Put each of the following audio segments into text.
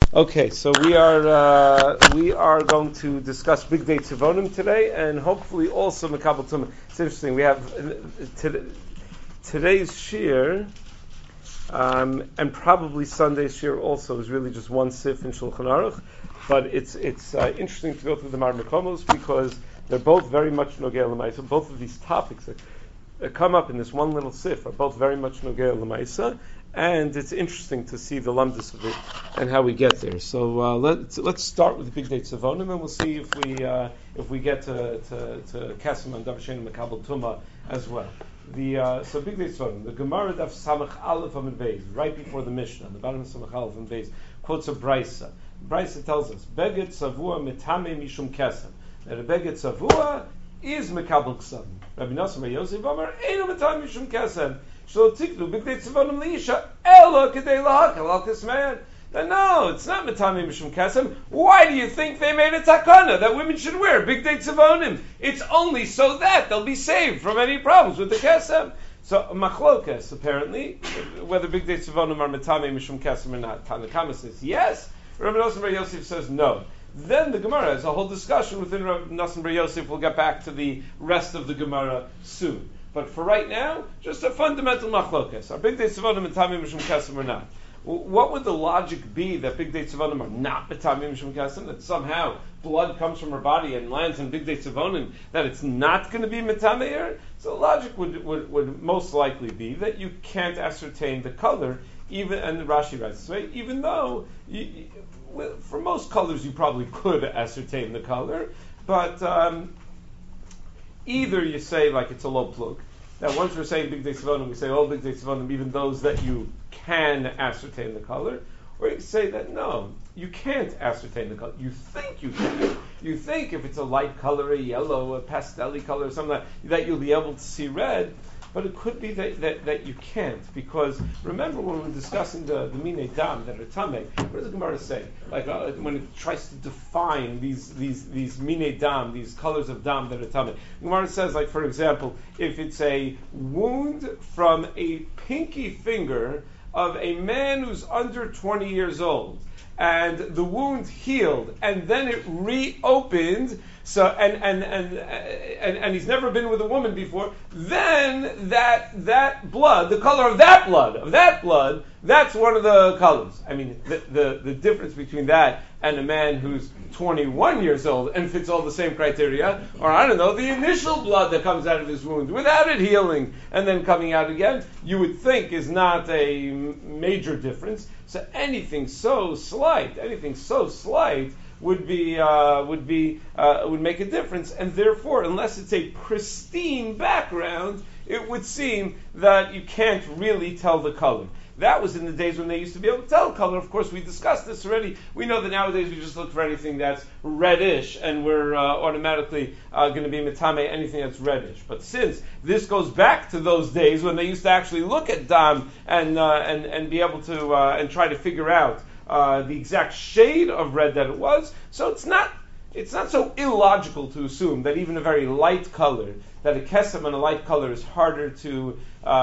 Okay, so we are going to discuss Big Day Tzivonim today, and hopefully also Makabel Tumah. It's interesting. We have today's shir, and probably Sunday's shir also is really just one sif in Shulchan Aruch, but it's interesting to go through the Mar Makomos because they're both very much Nogei L'Maisa. Both of these topics that come up in this one little sif are both very much Nogei L'Maisa. And it's interesting to see the lumdus of it and how we get there. So let's start with the Big Day Tzivonim, and we'll see if we get to Kesem and Davashen and Makabel Tumah as well. So Big Day Tzivonim, the Gemara Daf Samach Aleph Amud Beis, right before the Mishnah, on the bottom of Samach Aleph Amud Beis, quotes a Brisa. Brisa tells us, Beged Savua Mitame Mishum Kesem. That a Beged Savua is Makabel Ksavim. Rabbi Nosson Bar Yosef Amar Eino Mitame Mishum Kesem. No, it's not Matami Mishum Kesem. Why do you think they made a takana that women should wear Big Day Tzivonim? It's only so that they'll be saved from any problems with the Kesem. So Machlokas, apparently, whether Big Day Tzivonim are Matami Mishum Kesem or not. Tanakama says yes. Rabbi Nosson Bar Yosef says no. Then the Gemara has a whole discussion within Rabbi Nosson Bar Yosef. We'll get back to the rest of the Gemara soon. But for right now, just a fundamental machlokas. Are Big Day Tzivonim and Tamim Mishum Kesem or not? What would the logic be that Big Day Tzivonim are not Tamim Mishum Kesem? That somehow blood comes from her body and lands in Big Day Tzivonim, that it's not going to be Metameir? So the logic would most likely be that you can't ascertain the color, and Rashi writes this way, even though for most colors you probably could ascertain the color, but either you say like it's a low plug, that once we're saying Big Day Tzivonim, we say all Big Day Tzivonim, even those that you can ascertain the color, or you say that no, you can't ascertain the color. You think you can. You think if it's a light color, a yellow, a pastel-y color, or something that you'll be able to see red, but it could be that you can't, because remember when we were discussing the Minei Dam that are Tameh, what does the Gemara say? Like when it tries to define these Minei Dam, these colors of Dam that are Tameh. The Gemara says, like for example, if it's a wound from a pinky finger of a man who's under 20 years old, and the wound healed, and then it reopened, so and he's never been with a woman before, then that blood, the color of that blood, that's one of the colors. I mean, the difference between that and a man who's 21 years old and fits all the same criteria, or I don't know, the initial blood that comes out of his wound without it healing and then coming out again, you would think is not a major difference. So anything so slight would make a difference, and therefore, unless it's a pristine background, it would seem that you can't really tell the color. That was in the days when they used to be able to tell color. Of course, we discussed this already. We know that nowadays we just look for anything that's reddish, and we're automatically going to be metame anything that's reddish. But since this goes back to those days when they used to actually look at dam and be able to and try to figure out the exact shade of red that it was, so it's not so illogical to assume that even a very light color, that a kesem on a light color is harder to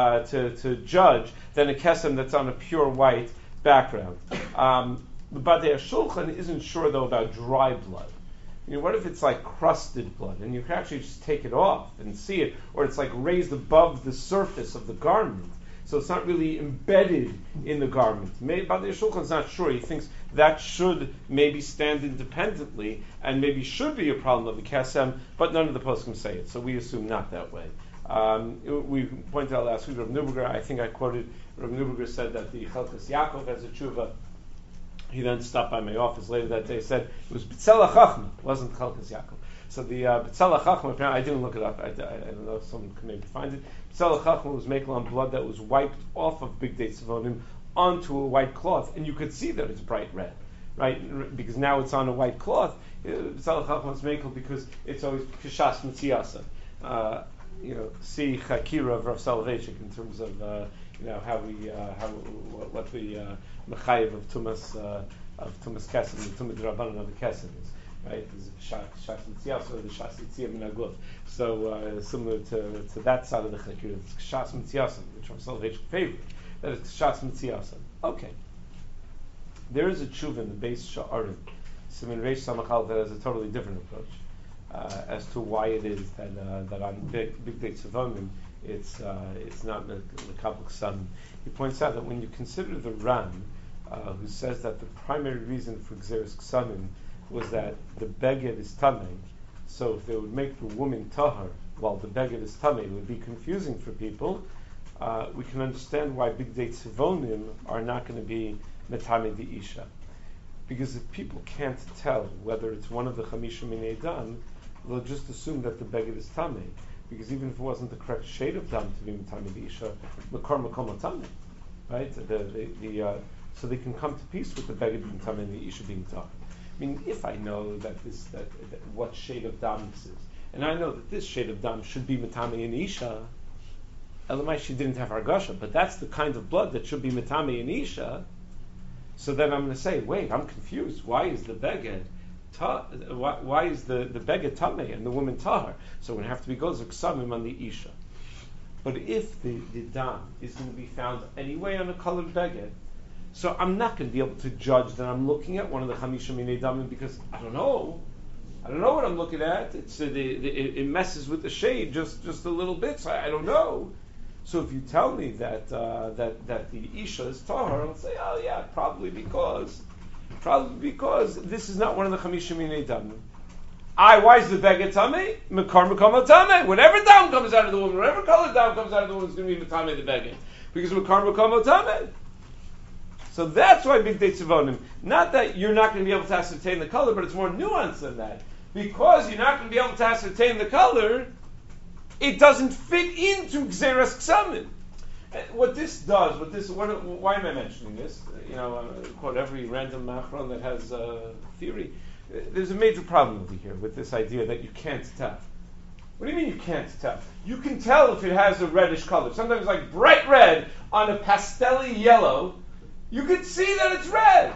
judge than a kesem that's on a pure white background. The Badei Shulchan isn't sure though about dry blood. What if it's like crusted blood, and you can actually just take it off and see it, or it's like raised above the surface of the garment, so it's not really embedded in the garment. Badei Shulchan's not sure. He thinks that should maybe stand independently and maybe should be a problem of the kesem, but none of the poskim say it, so we assume not that way. We pointed out last week, Rav Neuberger, I think I quoted, Rav Neuberger said that the Chelkas Yaakov has a tshuva. He then stopped by my office later that day, said it was B'tzelach Chachma, it wasn't Chelkas Yaakov. So the B'tzelach Chachma, apparently I didn't look it up, I don't know if someone could maybe find it. B'tzelach Chachma was making on blood that was wiped off of Big Day Tzivonim onto a white cloth, and you could see that it's bright red, right? Because now it's on a white cloth. B'tzelach Chachma was making because it's always Kishas Mitziyasa. See Chakira of Rav Soloveitchik in terms of what the mechayev of Tumas Kesem, the Tumah D'Rabbanan of the Kesem is, right? There's Shas Mitziyasa or the Shas Yitziyah Min HaGluf. So similar to that side of the Chakira, it's Shas Mitziyasa, which Rav Soloveitchik favored. That is Shas Mitziyasa. Okay. There is a tshuva in the base Sha'arim, Siman Reish Samachal, that has a totally different approach as to why it is that on Big Day Tzavomim it's not the Kabbalah Sun. He points out that when you consider the Ram, who says that the primary reason for Gzeres Ksamim was that the Beged is Tameh, so if they would make the woman Tahar while the Beged is Tameh, it would be confusing for people. We can understand why Big Day Tzavonim are not going to be Metame the Isha. Because if people can't tell whether it's one of the Chamisha Minei Dam, they'll just assume that the Beged is Tameh. Because even if it wasn't the correct shade of Dam to be Metame the Isha, Makar Makom Tameh. Right? So they can come to peace with the Beged being Tameh and the Isha being Tahar. I mean, if I know that what shade of Dam this is, and I know that this shade of Dam should be Metame and Isha, Elamai, she didn't have Hargasha, but that's the kind of blood that should be Metame and Isha. So then I'm going to say, wait, I'm confused. Why is the Beged why is the Beged Tameh and the woman Tahar? So we're going to have to be Gozer Ksamim on the Isha. But if the Dam is going to be found anyway on a colored Beged, so I'm not going to be able to judge that I'm looking at one of the Chamisha Minei Damim because I don't know what I'm looking at. It messes with the shade just a little bit, so I don't know. So if you tell me that the Isha is Tahar, I'll say, oh yeah, probably because this is not one of the Chamisha Minei Damim. Why is the Beged Tameh? Mekar Mekam Tameh. Whatever Dam comes out of the woman, whatever color Dam comes out of the woman is going to be Tameh the Beged. Because Mekar Mekam Tameh. So that's why Big Day Tzavonim. Not that you're not going to be able to ascertain the color, but it's more nuanced than that. Because you're not going to be able to ascertain the color, it doesn't fit into Gzeres Ksamim. What this does, why am I mentioning this? Quote every random machron that has a theory. There's a major problem over here with this idea that you can't tell. What do you mean you can't tell? You can tell if it has a reddish color. Sometimes like bright red on a pastel-y yellow, you can see that it's red.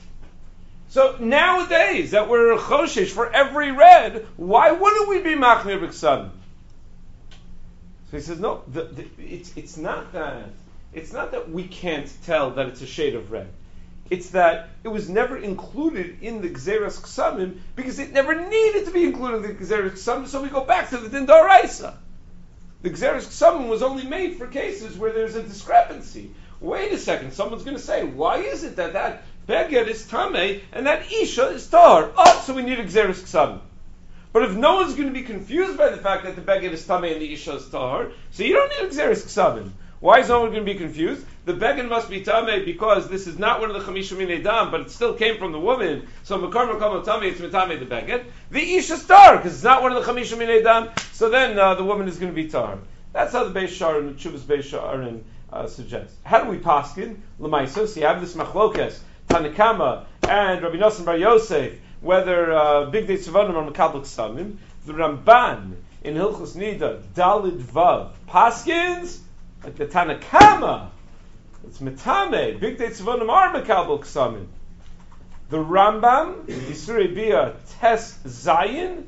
So nowadays that we're choshesh for every red, why wouldn't we be machmir b'ksamim? So he says, no, it's not that we can't tell that it's a shade of red. It's that it was never included in the Gzeres Ksamim because it never needed to be included in the Gzeres Ksamim, so we go back to the Din D'Oraisa. The Gzeres Ksamim was only made for cases where there's a discrepancy. Wait a second, someone's going to say, why is it that Beged is Tameh and that Isha is Tahar? So we need a Gzeres Ksamim. But if no one's going to be confused by the fact that the Beged is Tameh and the Isha is Tahar, so you don't need a Gzeres Ksamim. Why is no one going to be confused? The Beged must be Tameh because this is not one of the Chamisha Minei Dam, but it still came from the woman. So Mekar Mekam Tameh, it's Metameh the Beged. The Isha is Tahar because it's not one of the Chamisha Minei Dam. So then the woman is going to be Tahar. That's how the Beis Sha'arim, the Chuvas Beis Sha'arim suggests. How do we paskin? L'maisa. So you have this machlokes, Tanakama and Rabbi Nosson Bar Yosef, whether Big Day Tzavonim or Mekabel Ksamim. The Ramban in Hilchos Nida, Dalid Vav, paskins like the Tanakama. It's Metame. Big Day Tzavonim are Mekabel Ksamim. The Rambam, Yisrei Bia Tes Zayin,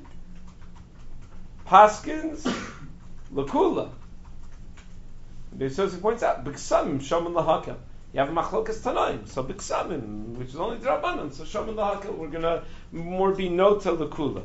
paskins Lakula. The Yosef points out, B'ksamim Shomen Lahakel. You have Machlokas Tanaim, so B'ksamim, which is only D'Rabbanan, so Shomen Lahakel, we're going to more be Nota Lakula.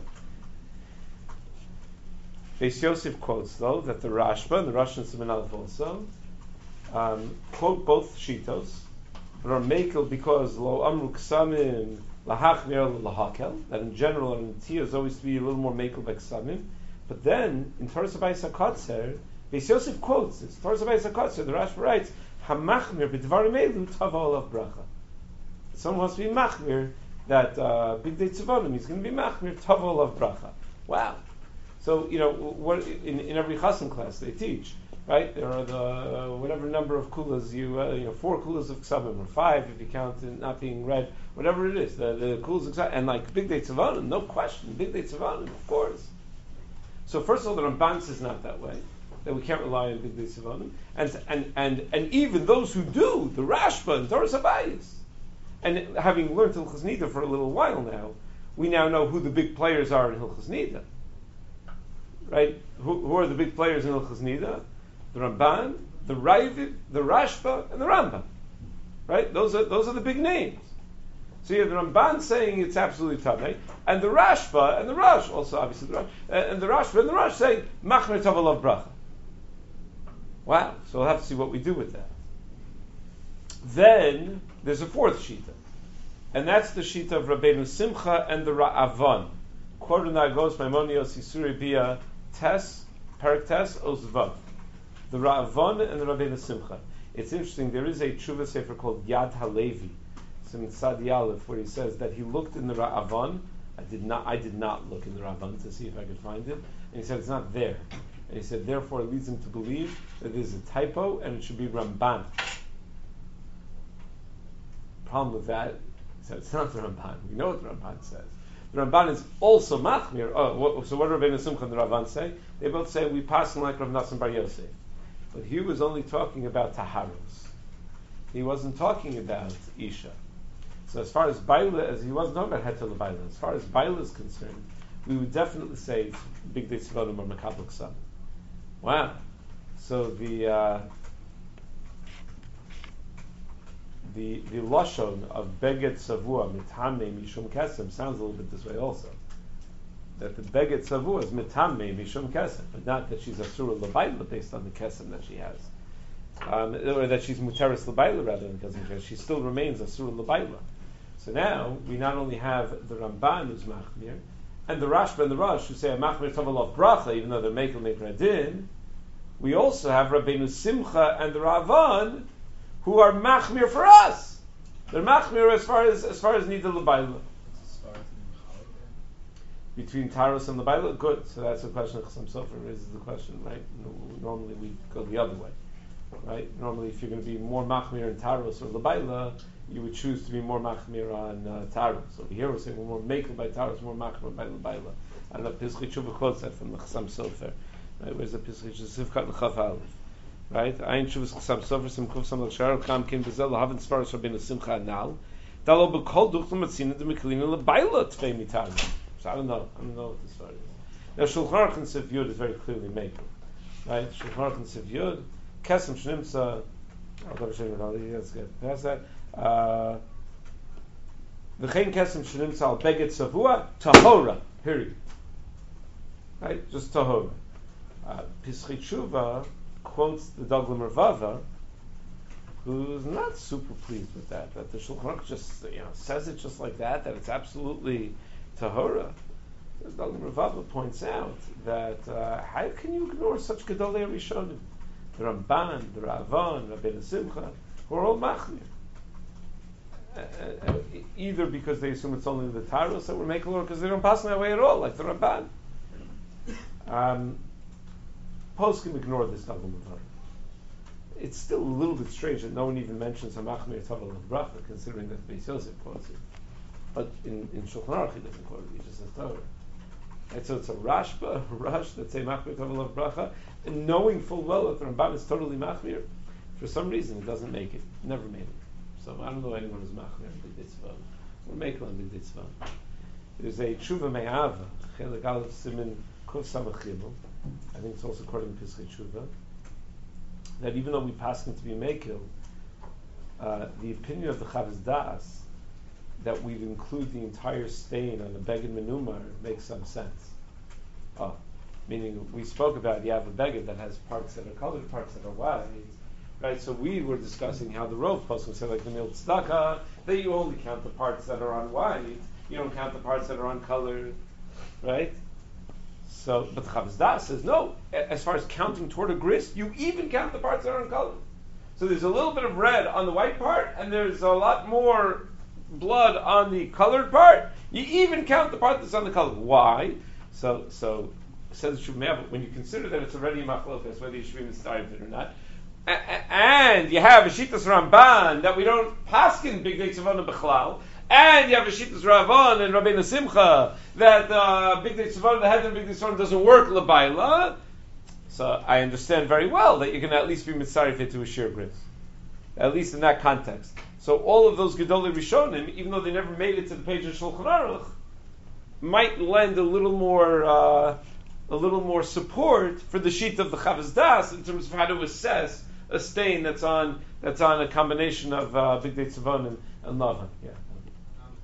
Beis Yosef quotes, though, that the Rashba and the Russian Siman Aleph also quote both Shitos, but are Mekel because Lo Amru Ksamim Lahachmir Lahakel, that in general, our Tia is always to be a little more Mekel B'ksamim, but then, in Torah Sabayis HaKotzer, Beis Yosef quotes this. Torah Sabayis HaKotzer, the Rashba writes, Hamachmir b'dvarim elu tava olav bracha. Someone wants to be machmir that Big Day Tzavonim, he's going to be machmir tava olav bracha. Wow. So what in every chassan class they teach, right? There are the whatever number of kulas 4 kulas of ksavim or 5 if you count it not being read, whatever it is. The kulas of ksavim, and like Big Day Tzavonim, no question, Big Day Tzavonim, of course. So first of all, the Ramban says not that way, that we can't rely on Big Day Tzavonim, and even those who do, the Rashba and Torah Sabayis, and having learned Hilchos Nida for a little while now, we now know who the big players are in Hilchos Nida, right? Who are the big players in Hilchos Nida? The Ramban, the Ravid, the Rashba, and the Rambam, right? Those are the big names. So you have the Ramban saying it's absolutely tamei, and the Rashba and the Rosh also obviously the Rosh, and the Rashba and the Rosh saying machmer tov alav bracha. Wow! So we'll have to see what we do with that. Then there's a fourth shita, and that's the shita of Rabbeinu Simcha and the Ra'avan. Quoted Nagos Maimonios Yisuri Bia Tes Perak Tes Osvav. The Ra'avan and the Rabbeinu Simcha. It's interesting. There is a tshuva sefer called Yad Halevi. It's in Tzadi Aleph, where he says that he looked in the Ra'avan. I did not look in the Ra'avan to see if I could find it, and he said it's not there. And he said therefore it leads him to believe that there's a typo and it should be Ramban. Problem with that, he said it's not the Ramban. We know what the Ramban says. The Ramban is also machmir. So what do Rabbeinu Simcha and the Ravan say? They both say we pass like Rav Nassim Bar Yosef. But he was only talking about taharos. He wasn't talking about isha. So as far as baila, as he wasn't talking about heter l'baila, as far as baila is concerned, we would definitely say it's big day tzvarim or makabel ksam. Wow. So the lashon of beget savua mitame mishum kesem sounds a little bit this way also. That the beget savua is mitame mishum kesem, but not that she's asura l'bayla based on the kesem that she has, or that she's muteris l'bayla rather than kesem. She still remains asura l'bayla. So now we not only have the Ramban who's machmir, and the Rashba and the Rosh who say a machmir tov alav bracha, even though they're mekel adin. We also have Rabbeinu Simcha and the Ravan who are machmir for us. They're machmir as far as nida l'bayla. Between Taros and l'bayla, good. So that's the question. Chasam Sofer raises the question, right? Normally we go the other way, right? Normally, if you're going to be more machmir in Taros or l'bayla, you would choose to be more machmir on Taros. Over here, we're saying we're more makel by Taros, more machmir by l'bayla. I don't know. Pischei Tshuva quotes that from the Chasam Sofer. Right? Where's the Pischei Tshuva? L'chav Aleph. Right? Ayin Shuvas Chasam Sofer Simchuf Sam L'Shar Cham Kim Bezel L'Havin Svaras Rabbeinu Simcha Anal Dalo B'Kol Duch L'Matzina D'Mekelina L'Bayla Tvei Mitar. So I don't know what this story is. Now Shulchan Aruch and Sif Yud is very clearly made. Right? Shulchan Aruch and Sif Yud Kesem Shnimsa. Let's get past that. V'chein Kesem Shnimsa Al Beget Savua Tahora. Period. Right? Just Tahora. Pischei Tshuva quotes the Daglim Rava, who's not super pleased with that the Shulchan Aruch just says it just like that it's absolutely tahora. The Daglim Rava points out that how can you ignore such Gedolei Rishonim? The Ramban, the Ravan, Rabbeinu Simcha, who are all machmir. Either because they assume it's only the Taros that we're making, or because they don't pass that way at all, like the Ramban. Post can ignore this Daglim Rava. It's still a little bit strange that no one even mentions Hamachmir Tov Alav Bracha, considering that Beis Yosef quotes it. But in Shulchan Aruch he doesn't quote it; he just says Torah. And so it's a Rashba, Rush that say Machmir Tov Alav Bracha, and knowing full well that the Ramban is totally Machmir, for some reason it doesn't make it. Never made it. So I don't know anyone who's Machmir on Big Ditzvah. Or Mekel on Big Ditzvah. There's a Tshuva Me'ava, Chelik Aleph Simin Kuf Samach Gimel. I think it's also quoted in Pischei Tshuva, that even though we pass him to be Mekil, the opinion of the Chavos Da'as that we'd include the entire stain on the Beged Menumar makes some sense. Meaning, we spoke about you have a Beged that has parts that are colored, parts that are white, right? So we were discussing how the Rov Poskim would say, like the Mil Tzedakah, that you only count the parts that are on white, you don't count the parts that are on colored, right? So, but the Chavos Da'as says no. As far as counting toward a grist, you even count the parts that are in color. So there's a little bit of red on the white part, and there's a lot more blood on the colored part. You even count the part that's on the color. Why? So says Shuvah, when you consider that it's already a machlokas whether you should be mitzvah or not, and you have a Shitas Ramban that we don't paskin big day tzavona b'chlal. And you have a Shittas Ravan and Rabbeinu Simcha that Big Day Tzavon, the head of Big Day Tzavon doesn't work l'bayla. So I understand very well that you can at least be mitzarif to a sheer gris, at least in that context. So all of those Gedolei Rishonim, even though they never made it to the page of Shulchan Aruch, might lend a little more support for the sheet of the Chavos Da'as in terms of how to assess a stain that's on a combination of Big Day Tzavon and Lavan. Yeah.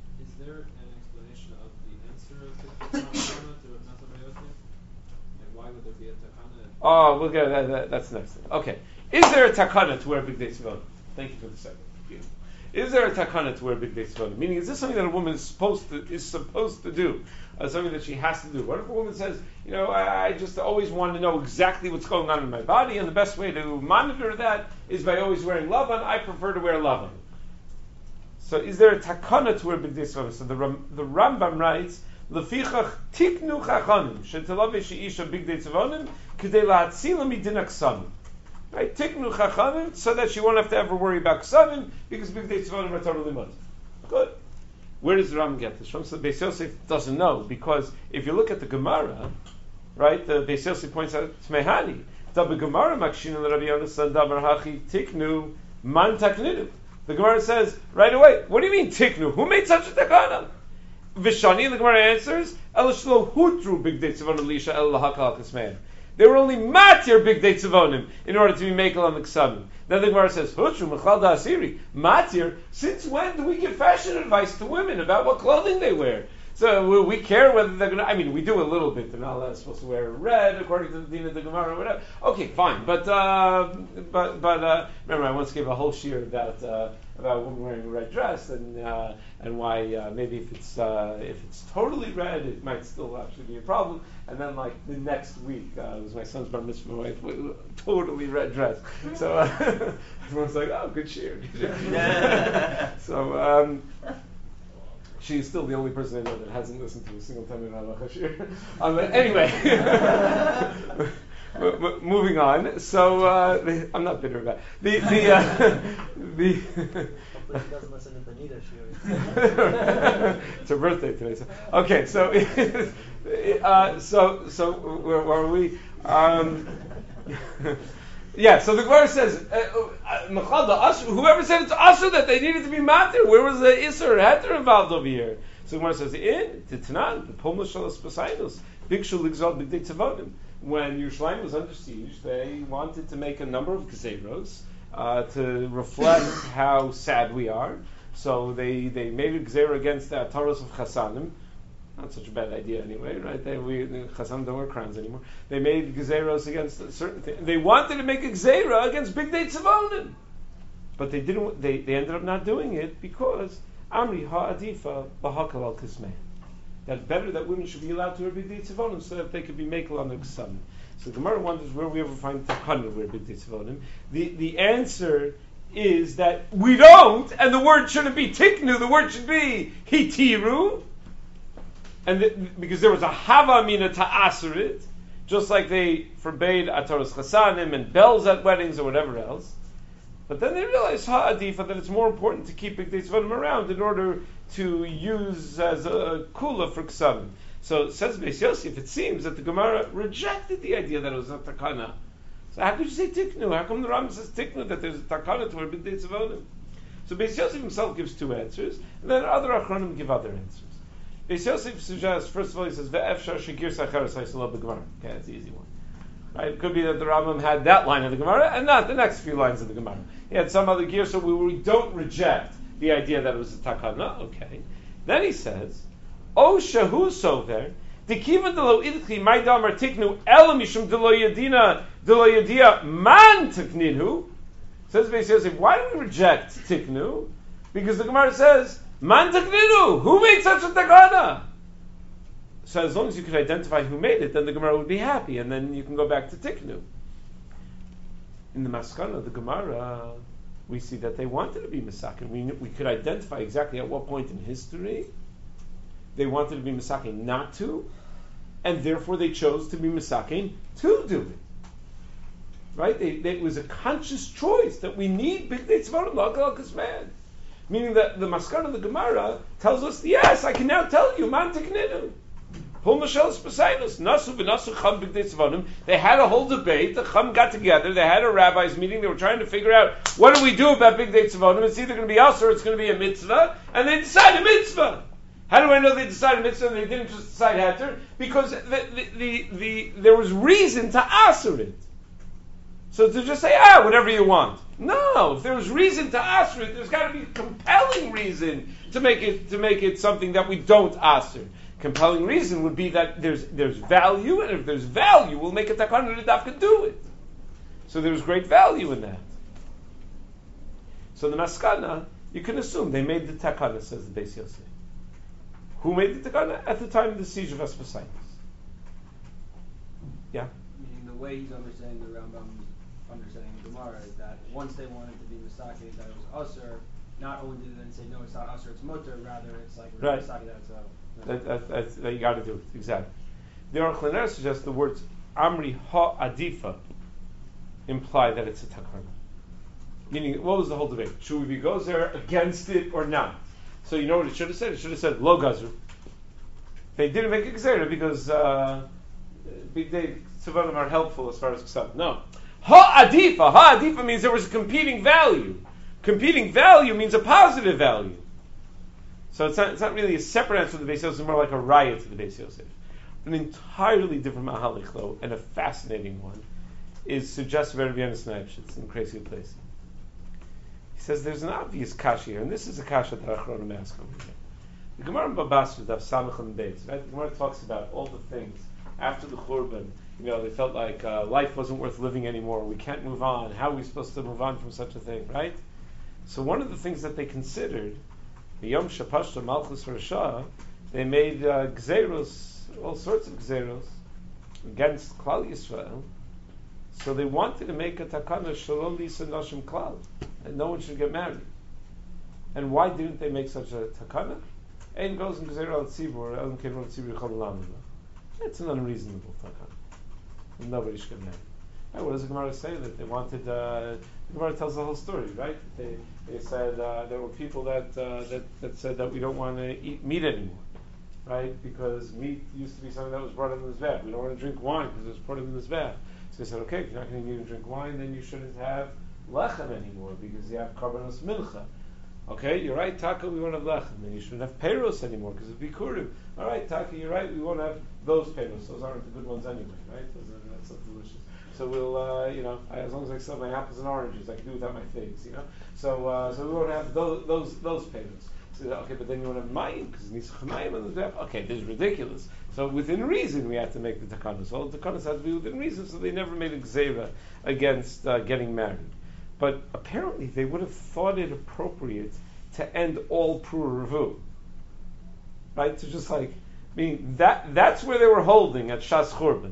explanation of the answer of the takana to Rav Nachman Bar Yosef? And why would there be a takana? Oh, we'll get that's the next thing. Okay. Is there a takana to wear big day tzivon? Thank you for the second. Is there a takana to wear big day tzivon? Meaning, is this something that a woman is supposed to do? Something that she has to do? What if a woman says, I just always want to know exactly what's going on in my body, and the best way to monitor that is by always wearing lavan. I prefer to wear lavan. So, is there a takana to wear big day tzivon? So the Rambam writes, Lefichach tiknu chachanim shetelave sheisha big day tzivonim k'dei la'atzila midin aksanim. Right, tiknu chachanim, so that she won't have to ever worry about ksanim, because big day tzivonim are totally mud. Good. Where does the Rambam get this from? So the Beis Yosef doesn't know, because if you look at the Gemara, right, the Beis Yosef points out Tmehani, Dabe Gemara Makshin and Rabbi Yonasan Dabar Hachi Tiknu Man Taknidu. The Gemara says right away, what do you mean Tiknu? Who made such a takana? Vishani, the Gemara answers, El Shlo Hutru Big Day Tzivon Elisha El Lahakal Kismeim. They were only matir big day tzivonim in order to be makel on the ksavim. Then the Gemara says, Hutru Mechal Da Asiri, matir. Since when do we give fashion advice to women about what clothing they wear? So we care whether they're going to. I mean, we do a little bit. They're not supposed to wear red according to the din of the Gemara or whatever. Okay, fine. But remember, I once gave a whole shiur about a woman wearing a red dress and why maybe if it's totally red, it might still actually be a problem. And then like the next week, it was my son's bar mitzvah, my wife, totally red dress. So everyone's like, oh, good shiur. So. She's still the only person I know that hasn't listened to a single time in Halacha Shir. Anyway, moving on. So I'm not bitter about it. Hopefully she doesn't listen to Benita Shir. It's her birthday today. So. Okay, so where are we? Yeah, so the Gemara says, whoever said it's Asher that they needed to be matir, where was the Isser Heter involved over here? So the Gemara says, in Titanan, the Poma Shalos Posainos, Bikshu Ligzal Bigdei Tzavonim. When Yerushalayim was under siege, they wanted to make a number of gzeros to reflect how sad we are. So they made a gzera against the Ataros of Chasanim. Not such a bad idea anyway, right? The Chasam don't wear crowns anymore. They made gezeros against certain things. They wanted to make a gezerah against Big Day Tzavonim. But they didn't. They ended up not doing it because Amri ha'adifa b'hakal al kismei. That better that women should be allowed to wear Big Day Tzavonim so that they could be makel on the Ksavim. So the Gemara wonders where we ever find takana wear Big Day Tzavonim. The answer is that we don't, and the word shouldn't be tiknu. The word should be hitiru. And because there was a hava mina ta'asurit, just like they forbade ataros chasanim and bells at weddings or whatever else. But then they realized ha'adifa that it's more important to keep big day tzvanim around in order to use as a kula for ksavim. So it says Beis Yosef, it seems that the Gemara rejected the idea that it was a takana. So how could you say tiknu? How come the Rambam says tiknu that there's a takana to wear big day tzvanim? So Beis Yosef himself gives two answers, and then other achronim give other answers. Beis Yosef suggests, first of all, he says, Ve'efshar shekir sacheres ha'yisalav b'Gemara. Okay, that's the easy one. Right? It could be that the Rambam had that line of the Gemara and not the next few lines of the Gemara. He had some other gear, so we don't reject the idea that it was a takana. Okay. Then he says, O shahu sover, dikiva de lo idchi my damar tiknu el mishum de lo yadia man tikninu. Says Beis Yosef, why do we reject tiknu? Because the Gemara says, man takninu, who made such a takana? So as long as you could identify who made it, then the Gemara would be happy, and then you can go back to tiknu. In the Maskana, the Gemara, we see that they wanted to be Misakin. We could identify exactly at what point in history they wanted to be Misakin not to, and therefore they chose to be Misakin to do it. Right? It was a conscious choice that we need Big Day Tzvarim L'Akal Kisman. Meaning that the Maskana of the Gemara tells us, yes, I can now tell you, Man Tikninu. They had a whole debate. The Chum got together. They had a rabbis meeting. They were trying to figure out what do we do about Big Day Tzavonim. It's either going to be us or it's going to be a mitzvah. And they decided a mitzvah. How do I know they decided a mitzvah and they didn't just decide heter? Because there was reason to answer it. So to just say, whatever you want. No, if there was reason to ask it, there's got to be a compelling reason to make it something that we don't ask. Compelling reason would be that there's value, and if there's value, we'll make a takana to dafka do it. So there's great value in that. So the maskana, you can assume they made the takana, says the Beis Yosef. Who made the takana? At the time of the siege of Aspasites. Yeah? Meaning the way he's understanding the Rambam's understanding of Gemara is that once they wanted to be Misaki, that it was Usr, not only did they then say, no, it's not Usr, it's Mutter, rather it's like right. Misaki, that's a... That you got to do it, exactly. The Aruch LaNer suggests the words Amri Ha-Adifa imply that it's a takana. Meaning, what was the whole debate? Should we be gozer against it or not? So you know what it should have said? It should have said Lo Gazer. They didn't make a Gezerah because Big Day Tzivonim are helpful as far as Ksav. No. Ha-Adifa. Ha-Adifa means there was a competing value. Competing value means a positive value. So it's not really a separate answer to the Beis Yosef, it's more like a riot to the Beis Yosef. An entirely different mahalich, though, and a fascinating one, is suggested by Rabbi Yonasan Eibshitz in Crazy Place. He says there's an obvious kasha here, and this is a kasha that Achronim ask over here. The Gemara in Babasra, Daf Samach and Beis, right? The Gemara talks about all the things after the Churban. They felt like life wasn't worth living anymore. We can't move on. How are we supposed to move on from such a thing, right? So one of the things that they considered, the Yom Shapashta Malchus Rasha, they made gzeros, all sorts of gzeros, against Klal Yisrael. So they wanted to make a takana shalom lisa nashim klal, and no one should get married. And why didn't they make such a takana? Ein goes in gzera al tzibur, el kein al tzibur yichol lamim. It's an unreasonable takana. Nobody should get married. Right, what does the Gemara say? That they wanted. The Gemara tells the whole story, right? They said there were people that said that we don't want to eat meat anymore, right? Because meat used to be something that was brought in this vat. We don't want to drink wine because it was brought in this vat. So they said, okay, if you're not going to eat and drink wine, then you shouldn't have lechem anymore because you have karbanos mincha. Okay, you're right, Taka, we won't have lechem. Then you shouldn't have peiros anymore because of bikurim. All right, Taka, you're right, we won't have those peiros. Those aren't the good ones anyway, right? That's so delicious. So we'll, as long as I still have my apples and oranges, I can do without my figs, So we won't have those peiros. So, okay, but then you won't have mayim because it needs chamayim on the depth. Okay, this is ridiculous. So within reason, we have to make the takanas. All the takanas have to be within reason, so they never made a gzeira against getting married. But apparently, they would have thought it appropriate to end all Pura Revu. Right? To just that's where they were holding at Shas Churban.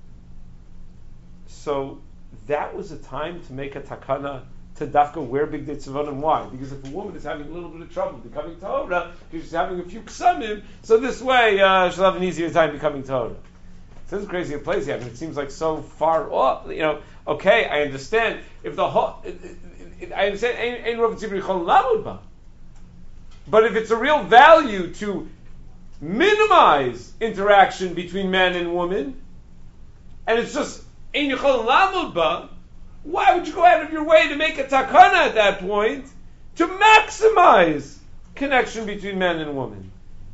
So that was a time to make a takana to dafka wear big day tzivonim. Why? Because if a woman is having a little bit of trouble becoming Torah, because she's having a few ksamim, so this way she'll have an easier time becoming Torah. So this is crazy a place here. I mean, it seems like so far off. Okay, I understand. If the whole, I understand. Ein rov tzibur yichol lamud ba. But if it's a real value to minimize interaction between man and woman, and it's just ein yichol lamud ba, why would you go out of your way to make a takana at that point to maximize connection between man and woman?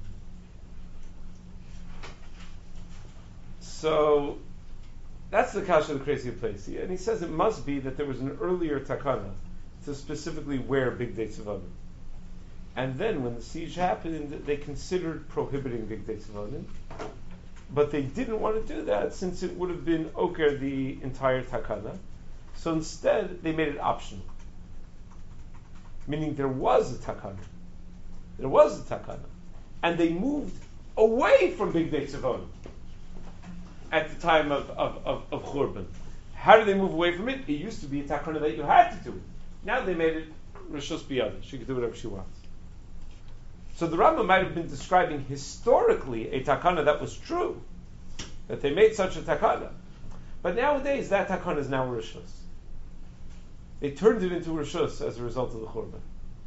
So that's the kasha of the crazy place. And he says it must be that there was an earlier takana to specifically wear big day tzivonim. And then when the siege happened, they considered prohibiting big day tzivonim, but they didn't want to do that since it would have been oker the entire takana. So instead, they made it optional. Meaning there was a takana. There was a takana. And they moved away from big day tzivonim at the time of Churban. How did they move away from it? It used to be a takana that you had to do it. Now they made it Rishos Biyada. She could do whatever she wants. So the Rambam might have been describing historically a takana that was true, that they made such a takana. But nowadays, that takana is now Rishos. They turned it into Rishos as a result of the Churban.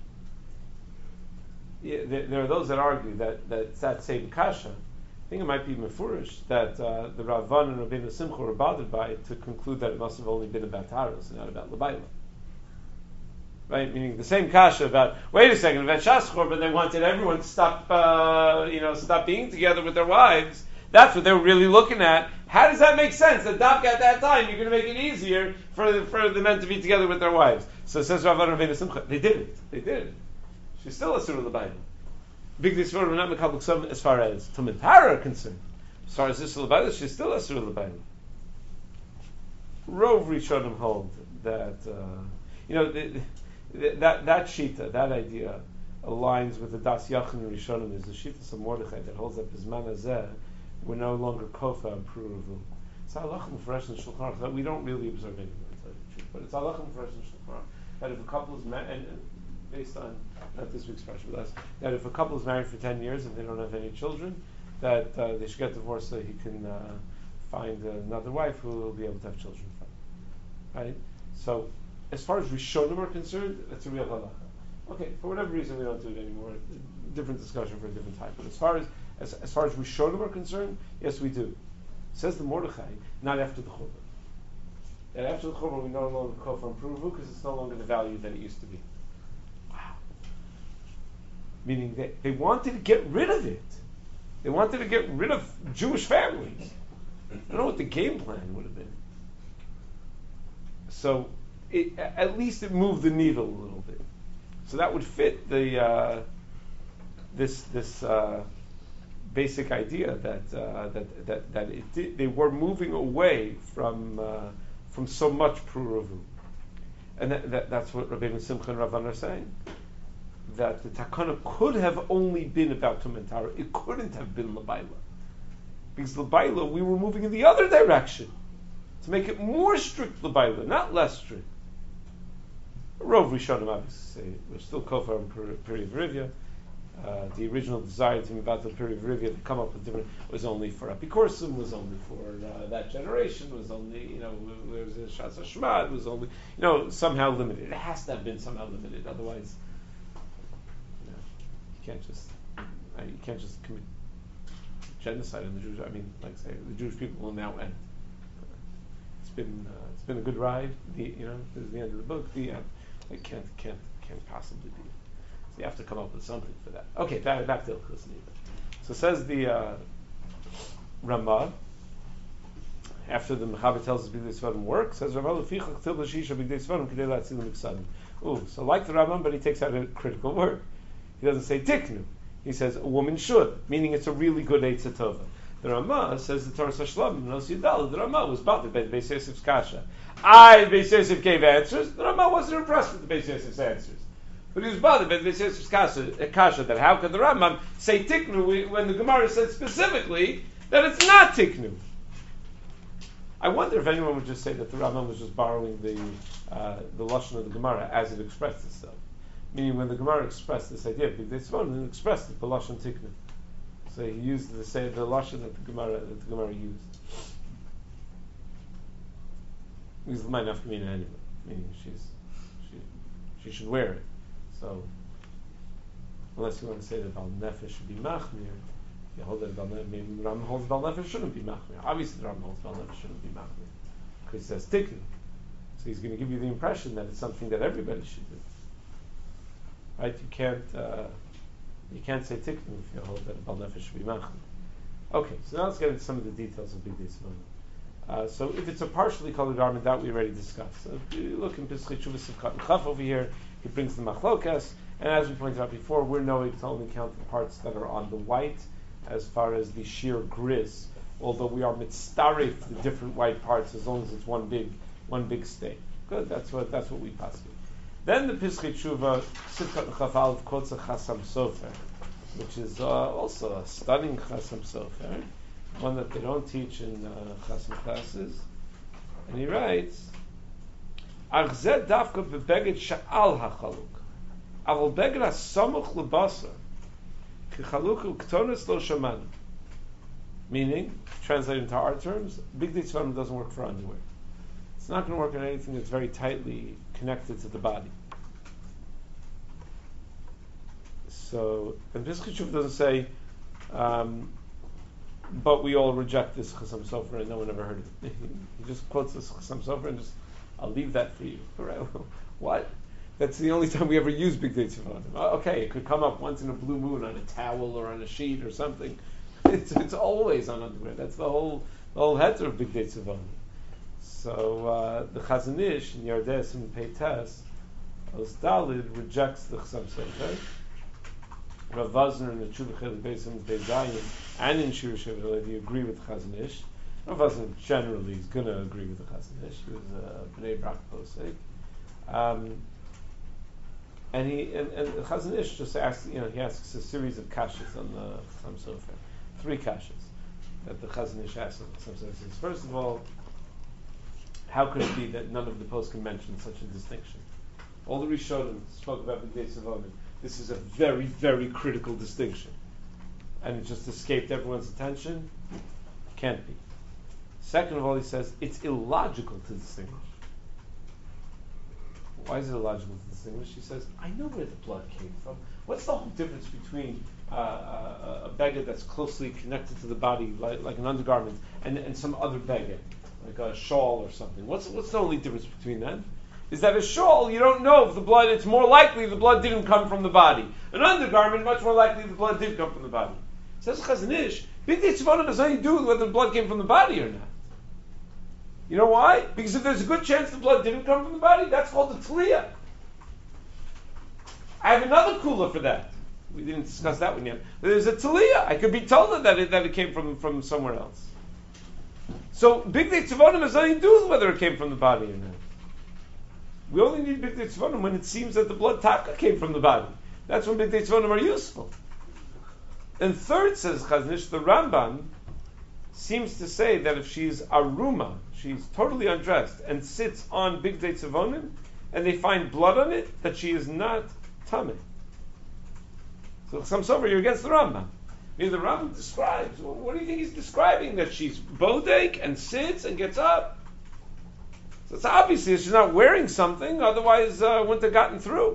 Yeah, there are those that argue that same kasha. I think it might be mefurish that the Ravan and Rabbeinu Simcha were bothered by it to conclude that it must have only been about Taros and not about Labaila. Right? Meaning the same kasha about, wait a second, about Shas Churban, they wanted everyone to stop being together with their wives. That's what they were really looking at. How does that make sense? That Dafka at that time, you're going to make it easier for the men to be together with their wives. So it says Rav Rabbeinu Simcha, they did it. They did it. She's still a surah l'bayla. Big disfor we're not mekabel some as far as Talmud Torah are concerned. As far as this l'bayla, she's still a surah l'bayla. Rov Rishonim hold that that shita, that idea, aligns with the Das Yachin Rishonim. Is the shita of Mordechai that holds up his manazeh. We're no longer kofa and pruruvu. It's halachah mufresh and shulchan aruch that we don't really observe anymore, but it's halachah mufresh and shulchan aruch that if a couple is and based on not this week's parsha with us, that if a couple is married for 10 years and they don't have any children, that they should get divorced so he can find another wife who will be able to have children from. Right? So, as far as Rishonim are concerned, that's a real halacha. Okay, for whatever reason we don't do it anymore. Different discussion for a different time. But as far as Rishonim are concerned, yes, we do. Says the Mordechai, not after the Churban. And after the Churban, we no longer call from Pruvu because it's no longer the value that it used to be. Wow. Meaning they wanted to get rid of it. They wanted to get rid of Jewish families. I don't know what the game plan would have been. So, at least it moved the needle a little bit. So that would fit the this basic idea that they were moving away from so much pruruvu, and that's what Rabbeinu Simcha and Ravan are saying. That the takana could have only been about Tum and Tara. It couldn't have been Labaila, because Labaila we were moving in the other direction to make it more strict Labaila, not less strict. Rov Rishonim obviously say we're still kofar and Peri Verivia. The original desire to move out to the Peri Verivia to come up with different was only for Apikorsim, was only for that generation, was only there was a Shas Hashma, it was only somehow limited. It has to have been somehow limited, otherwise you can't just commit genocide on the Jews. I mean, like say the Jewish people will now end. It's been a good ride. This is the end of the book. The end. It can't possibly be. So you have to come up with something for that. Okay, back to Ilchus Nida. So says the Ramah, after the Mechaber tells us Bigdei Sfarim work, says Ramah Lefichach Til L'Shisha Bigdei Sfarim K'dei L'Atzil Miksadim. So like the Rambam, but he takes out a critical word. He doesn't say Tiknu. He says a woman should, meaning it's a really good Eitzah Tova. The Ramah says the Torah Sashlam, Nos Yidal, the Ramah was bothered by the Beis Yosef's kasha. Beis Yosef gave answers. The Ramah wasn't impressed with the Beis Yosef's answers. But he was bothered by the Beis Yosef's kasha that how could the Rambam say Tiknu when the Gemara said specifically that it's not Tiknu? I wonder if anyone would just say that the Rambam was just borrowing the Lashon of the Gemara as it expressed itself. Meaning when the Gemara expressed this idea, Bigdei Sfarim, it expressed it, the Lashon Tiknu. So he used the lashon that the Gemara used. Because the might not mean anyway, meaning she should wear it. So unless you want to say that Bal Nefesh should be machmir, you hold that maybe Ram holds Bal Nefesh shouldn't be machmir. Obviously the Ram holds Bal Nefesh shouldn't be machmir because he says tiknu. So he's going to give you the impression that it's something that everybody should do. Right? You can't say tiknu if you hold that Bal Nefesh should be machmir. Okay, so now let's get into some of the details of Bigdei Sfarim. So if it's a partially colored garment, that we already discussed. So if you look in Pischei Teshuvos Sivkat and Chaf over here, he brings the machlokas, and as we pointed out before, we're knowing to only count the parts that are on the white as far as the sheer gris, although we are mitzaref the different white parts as long as it's one big stain. Good, that's what we pass with. Then the Pischei Teshuvos Sivkat and Chaf Aleph quotes a Chasam Sofer, which is also a stunning Chasam Sofer, one that they don't teach in Chasam classes. And he writes, Ach zeh davka bebeged sha'al hachaluk, aval beged ha'samuch lebasar, ki chaluk u'ktonis lo shamanu. Meaning, translated into our terms, Bigdei Sfarim doesn't work for underwear. It's not going to work on anything that's very tightly connected to the body. So, and Pischei Teshuvos doesn't say, but we all reject this Chasam Sofer and no one ever heard of it. He just quotes this Chasam Sofer and just, I'll leave that for you. What? That's the only time we ever use Bigdei Sfarim. Okay, it could come up once in a blue moon on a towel or on a sheet or something. It's always on underwear. That's the whole heter of Big Day Tzivon. So the Chazon Ish in Yardes and Peites, Os Dalid rejects the Chassam Sofer. Rav Vazner in the Tshuva Chelik Beis Hamikdash Dei Zayin and in Shir Shevet Levi agree with the Chazon Ish. Rav Vazner generally is going to agree with the Chazon Ish. He was a Bnei Brak posek. And the Chazon Ish just asks, he asks a series of kashas on the Chassam Sofer. 3 kashas that the Chazon Ish asks on the Chassam Sofer. First of all, how could it be that none of the poskim mentioned such a distinction? All the Rishonim spoke about Big Day Tzivon. This is a very, very critical distinction. And it just escaped everyone's attention? Can't be. Second of all, he says, it's illogical to distinguish. Why is it illogical to distinguish? He says, I know where the blood came from. What's the whole difference between a beggar that's closely connected to the body, like an undergarment, and some other beggar, like a shawl or something? What's the only difference between them? Is that a shawl, you don't know if the blood, it's more likely the blood didn't come from the body. An undergarment, much more likely the blood did come from the body. Says Chazon Ish, Big Day Tzivon has nothing to do with whether the blood came from the body or not. You know why? Because if there's a good chance the blood didn't come from the body, that's called a tliyah. I have another kula for that. We didn't discuss that one yet. There's a tliyah. I could be told that it came from somewhere else. So Big Day Tzivon has nothing to do with whether it came from the body or not. We only need Big Day Tzivon when it seems that the blood taka came from the body. That's when Big Day Tzivon are useful. And third, says Chazon Ish, the Rambam seems to say that if she's aruma, she's totally undressed, and sits on Big Day Tzivonim, and they find blood on it, that she is not tameh. So Chassam Sofer, you're against the Rambam. I mean, the Rambam describes, what do you think he's describing? That she's bodek and sits and gets up? So it's obviously she's not wearing something, otherwise wouldn't have gotten through.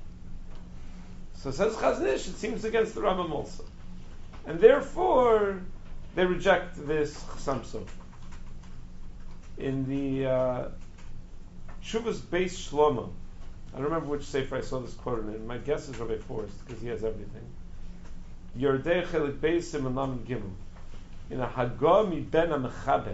So says Chazon Ish, it seems against the Rambam also. And therefore, they reject this Chassam Sofer. In the Shuvas Beis Shlomo, I don't remember which sefer I saw this quoted in. My guess is Rabbi Forrest, because he has everything. Yordei Chelik Beis Siman Lamed Gimel. In a Hagah mi ben HaMechaber.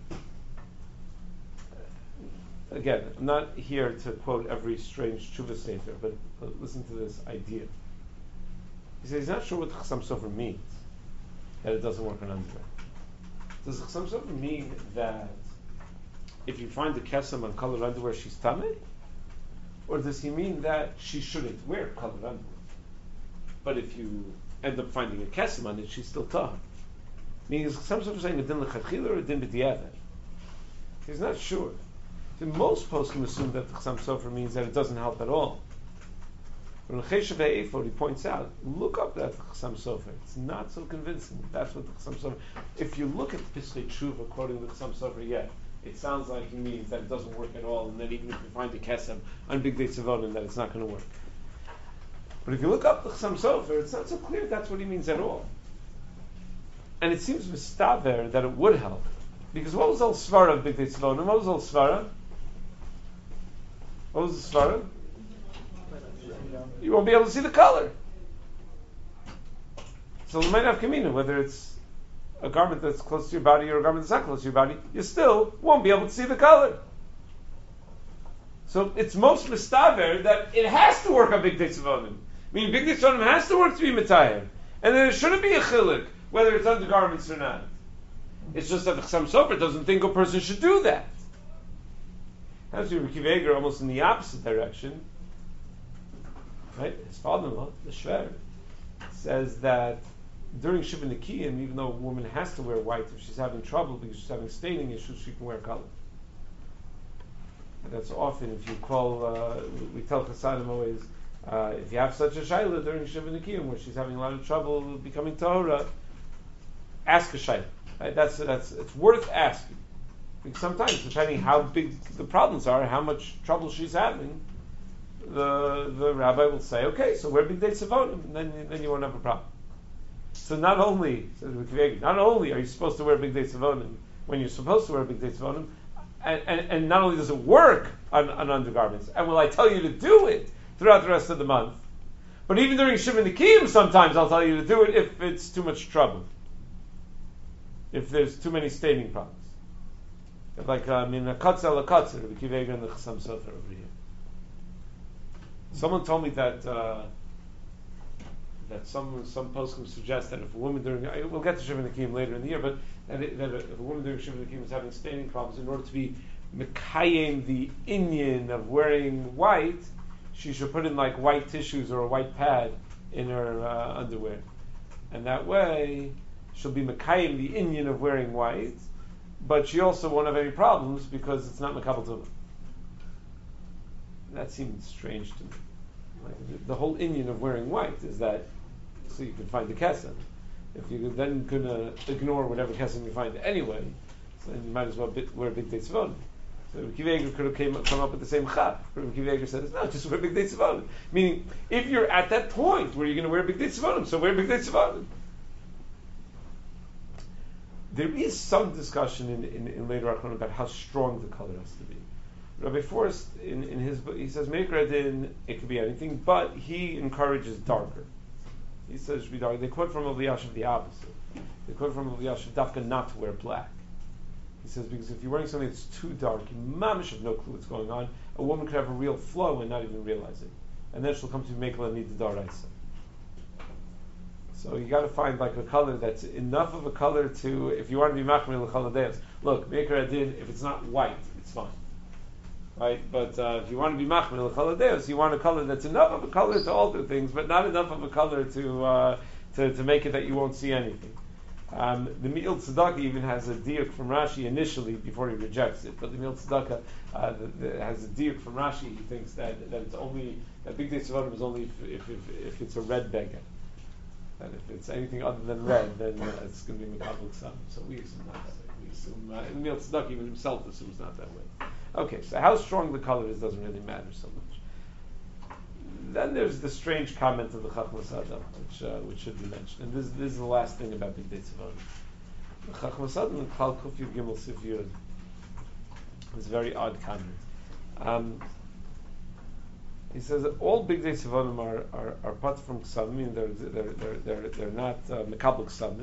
Again, I'm not here to quote every strange Shuvah sefer, but listen to this idea. He says he's not sure what the Chassam Sofer means, that it doesn't work on underwear. Does the Chassam Sofer mean that if you find a kesem on colored underwear, she's tameh? Or does he mean that she shouldn't wear colored underwear? But if you end up finding a kesem on it, she's still tameh. Meaning, is Chassam Sofer saying a din l'chadchila or a din b'diavad? He's not sure. So most poskim assume that the Chassam Sofer means that it doesn't help at all. But in Cheshav Ha'efod, he points out, look up that Chassam Sofer. It's not so convincing. That's what the Chassam Sofer. If you look at the Piskei Tshuva quoting the Chassam Sofer, it sounds like he means that it doesn't work at all, and that even if you find a kesem on Big Day Tzivon, that it's not going to work. But if you look up the Chassam Sofer, it's not so clear that's what he means at all. And it seems mistaver that it would help. Because what was the svara of Big Day Tzivon? And what was the svara? What was the svara? You won't be able to see the color. So you might have kamina, whether it's a garment that's close to your body or a garment that's not close to your body, you still won't be able to see the color. So it's most mistaver that it has to work on Big Day Tzivonim. Meaning Big Day Tzivonim has to work to be mitayir. And then it shouldn't be a chilik, whether it's undergarments or not. It's just that the Chassam Sofer doesn't think a person should do that. Has to be Akiva Eiger almost in the opposite direction. Right? His father-in-law, the Shver, says that during Shiva Nikiyim, even though a woman has to wear white if she's having trouble because she's having staining issues, she can wear color. And that's often, if you call, we tell Chasadim always, if you have such a shayla during Shiva Nikiyim where she's having a lot of trouble becoming Tahora, ask a shayla. Right? It's worth asking. Because sometimes, depending how big the problems are, how much trouble she's having, the rabbi will say, okay, so wear Big Day Tzivonim, and then you won't have a problem. So not only are you supposed to wear Big Day Tzivonim when you're supposed to wear Big Day Tzivonim, and not only does it work on undergarments, and will I tell you to do it throughout the rest of the month, but even during Shiva Nikiyim sometimes I'll tell you to do it if it's too much trouble. if there's too many staining problems. Like in a katza la katza, the Akiva Eiger and the Chassam Sofer over here. Someone told me that some poskim suggest that if a woman we'll get to Shiva Nakim later in the year, but that if a woman during Shiva Nakim is having staining problems, in order to be mekayim the inyan of wearing white, she should put in like white tissues or a white pad in her underwear, and that way she'll be mekayim the inyan of wearing white, but she also won't have any problems because it's not mekabel tumah. That seemed strange to me. Like the whole inyan of wearing white is that so you can find the kesem. If you then gonna ignore whatever kesem you find anyway, so then you might as well wear big day tzvon. So Rabbi Akiva Eiger could have come up with the same chap. Rabbi Akiva Eiger says, no, just wear big day tzvon. Meaning, if you're at that point where you're going to wear big day tzvon, so wear big day tzvon. There is some discussion in later Achron about how strong the color has to be. Rabbi Forrest, in his book, he says, Meikra Din, it could be anything, but he encourages darker. He says it should be darker. They quote from Eliyash the opposite. They quote from Eliyash Dafka not to wear black. He says, because if you're wearing something that's too dark, you mamish have no clue what's going on. A woman could have a real flow and not even realize it. And then she'll come to Meikla and need the daraisa. So you got to find like a color that's enough of a color to, if you want to be machmir l'chaladeus. Look, Meikra Din, if it's not white, it's fine. Right? But if you want to be machmir l'chaladeus, you want a color that's enough of a color to alter things, but not enough of a color to make it that you won't see anything. The Me'il Tzedakah even has a diuk from Rashi initially before he rejects it. But the Me'il Tzedakah has a diuk from Rashi. He thinks that it's only that big day tzvarim is only if it's a red beggar. That if it's anything other than red, then it's going to be Mekabel Ksam. So we assume not that way. We assume and Me'il Tzedakah even himself assumes not that way. Okay, so how strong the color is doesn't really matter so much. Then there's the strange comment of the Chachmas Adam, which should be mentioned. And this is the last thing about Big Day Tzvarim. The Chachmas Adam in Klal Kuf Yud Gimel Sif Yud is a very odd comment. He says that all Big Day Tzvarim are part from Ksamim. They're not Mekabel Ksamim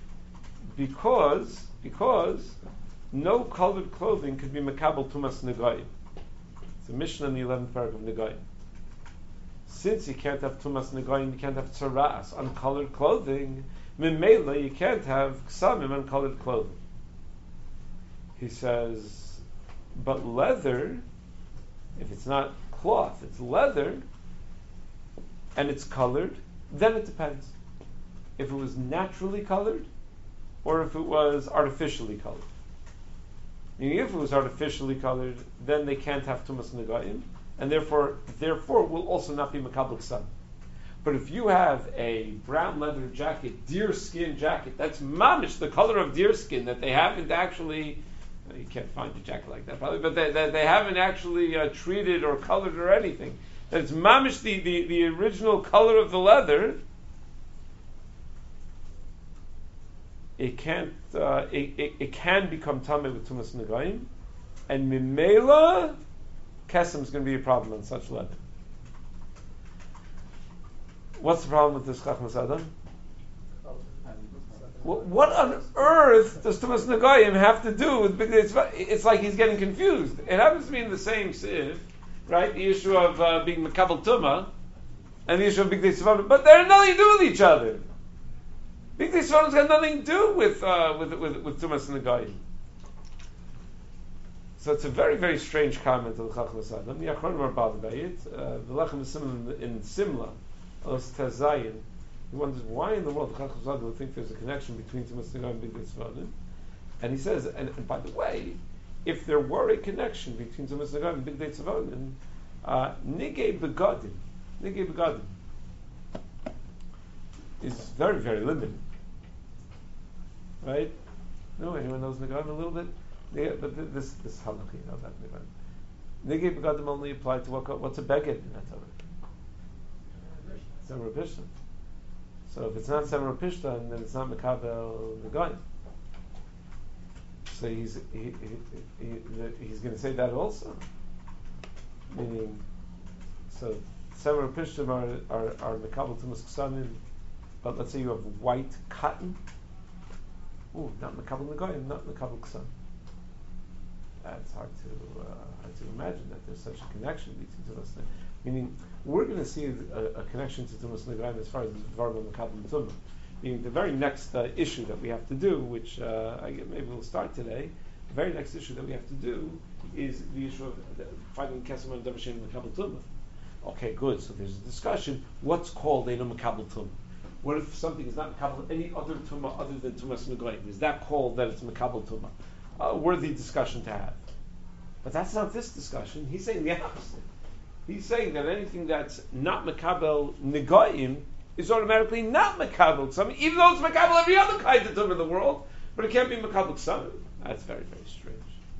because no colored clothing could be Mekabel Tumas Negayim. It's a Mishnah in the 11th paragraph of Negayim. Since you can't have tumas negoyim, you can't have tzaras on colored clothing. Mimela, you can't have ksamim on colored clothing. He says, but leather, if it's not cloth, it's leather, and it's colored, then it depends. If it was naturally colored, or if it was artificially colored. Meaning, if it was artificially colored, then they can't have tumas negoyim. And therefore will also not be Makabel Ksam. But if you have a brown leather jacket, deer skin jacket, that's mamish, the color of deer skin, that they haven't actually, you can't find a jacket like that probably, but they haven't actually treated or colored or anything. That's mamish, the original color of the leather, it can't, it can become tameh with tumas negayim, and mimela, Kesem is going to be a problem on such leather. What's the problem with this Chachmas Adam? What on earth does Tumas Negayim have to do with Big Day Tzvarim? It's like he's getting confused. It happens to be in the same sieve, right? The issue of being Mekabel Tumah and the issue of Big Day Tzvarim, but they're nothing to do with each other. Big Day Tzvarim's got nothing to do with Tumas Negayim. So it's a very, very strange comment of the Chachmas Adam. The Achronim are bothered by it. The Lechem is in Simla, Alos Tezayin. He wonders why in the world the Chachmas Adam would think there's a connection between Tumas Negayim and Big Day Tzvarim. And he says, and by the way, if there were a connection between Tumas Negayim and Big Day Tzvarim, Nigei Begadim is very, very limited. Right? No, anyone knows Negayim a little bit? Yeah, but this halakha, you know that. Nigei begadim only applied to what's a beged in that Torah? Semra Pishtan. So if it's not Semra Pishtan, then it's not Mekabel Negayim. So he's going to say that also. Meaning, so Semra Pishtan are Mekabel Tumas Ksamim, but let's say you have white cotton. Ooh, not Makabel Negoyim, not Makabel Ksam. That's hard to imagine that there's such a connection between Tumas and meaning we're going to see a connection to Tumas Negoyim as far as Dvarim and Makabel Tumah. Meaning the very next issue that we have to do, which maybe we'll start today, the very next issue that we have to do is the issue of finding Kesem and Davashin and Makabel Tumah. Okay, good. So there's a discussion. What's called Eino Makabel Tumah? What if something is not Makabel any other Tumah other than Tumas Negoyim? Is that called that it's Makabel Tumah? Worthy discussion to have. But that's not this discussion. He's saying the opposite. He's saying that anything that's not Makabel Negoyim is automatically not Makabel Ksam, even though it's Makabel every other kind of Tumah in the world, but it can't be Makabel Ksam. That's very, very strange.